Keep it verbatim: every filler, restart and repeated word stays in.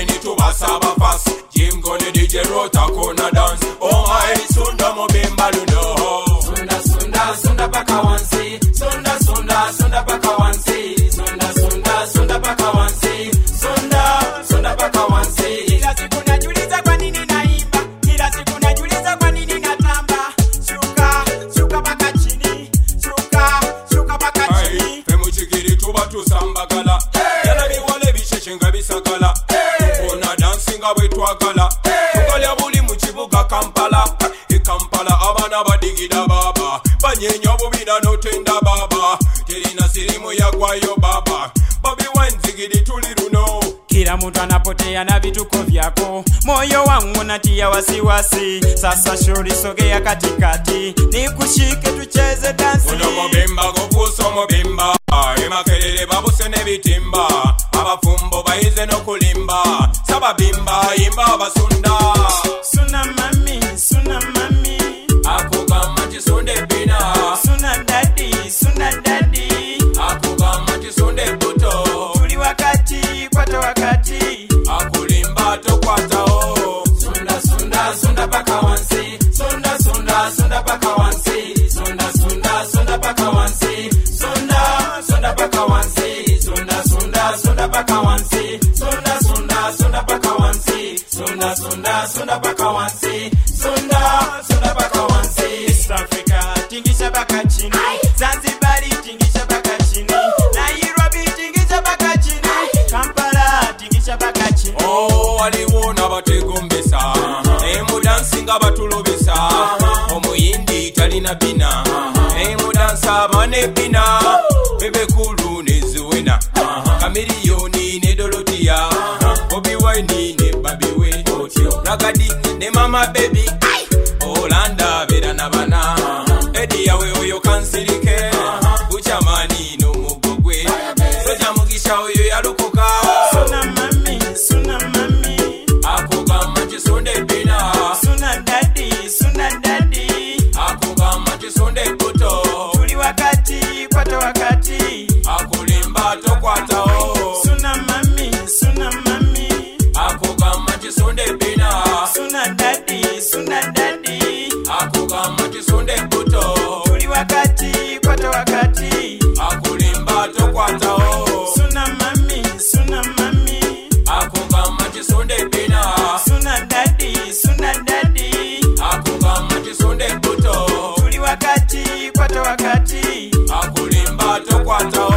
when it to basaba fast. Jim gonna D J Rota Kona dance. Oh my, Sunda Mobimba Luno. Sunda Sunda Sunda Baka Wansi. Sunda Sunda Sunda Baka Wansi. Sunda Sunda Sunda Baka Wansi. Sunda Sunda Baka Wansi. Kila siku najiuliza kwa nini naimba. Kila siku najiuliza kwa nini natamba. Shuka, shuka baka chini. Shuka, shuka baka chini. Femu chikiri tuba tusambagala. Yana biwale bisheshenga bisagala. Ona dancinga wetwagala. Tukalya buli mu kibuga Kampala. E Kampala abana badigida baba. Banyenyo bubina notenda baba. Terina sirimu yagwayo baba. Babi wanzigidi tuliruno. Kila mtu anapotea na vituko vyako. Moyo wangu natia wasiwasi. Sasa shuri sogea katikati. Nikushike tucheze dansi. Uno mobimba gokuso mobimba. Emakelele babuse ne bitimba. Abafumbo baize no kulimba. Sababimba imba abasunda. Suna mami, suna mami. Akugamba chisunde bina. Suna daddy, suna daddy. Akugamba chisunde buto. Tuli wakati, kwata wakati. Akulimba tokwata o. Sunda Sunda Sunda Baka Wansi. Sunda Sunda Sunda Baka Wansi. Sunda Sunda Sunda Baka Wansi. Sunda Sunda Baka Wansi. Sunda Sunda Sunda Baka Wansi. Sunda Sunda Sunda Baka Wansi. Sunda Sunda Sunda Baka Wansi. Sunda Sunda Baka Wansi. East Africa, tingisha baka chini. Zanzibari, tingisha baka chini. Nairobi, tingisha baka chini. Kampala, tingisha baka chini. Oh, waliwona bategombesa. Emu dansinga batulobesa. Omuyindi talina bina. Emu dansa bane bina. Bebe kulu nezuwena. Kamiliyoni ne Dorotia. Bobby Wine ne Babiwe. Ragadi ne Mama Baby. Olanda bera na bana. Edi yawe oyo kansirike. Uchamani no mugogwe. Soja mugisha oyo yalukuka. Suna mami, suna mami. Akugamba chisunde bina. Suna daddy, suna daddy. Akugamba chisunde buto. Tuli wakati, kwata wakati. Akulimba tokwata o. Suna mami, suna mami. Akugamba chisunde bina. Suna daddy, suna daddy. Akugamba chisunde buto. Tuli wakati, kwata wakati. Akulimba tokwata o. Suna mami, suna mami. Akugamba chisunde bina. Suna daddy, suna daddy. Akugamba chisunde buto. Tuli wakati, kwata wakati. Akulimba tokwata o.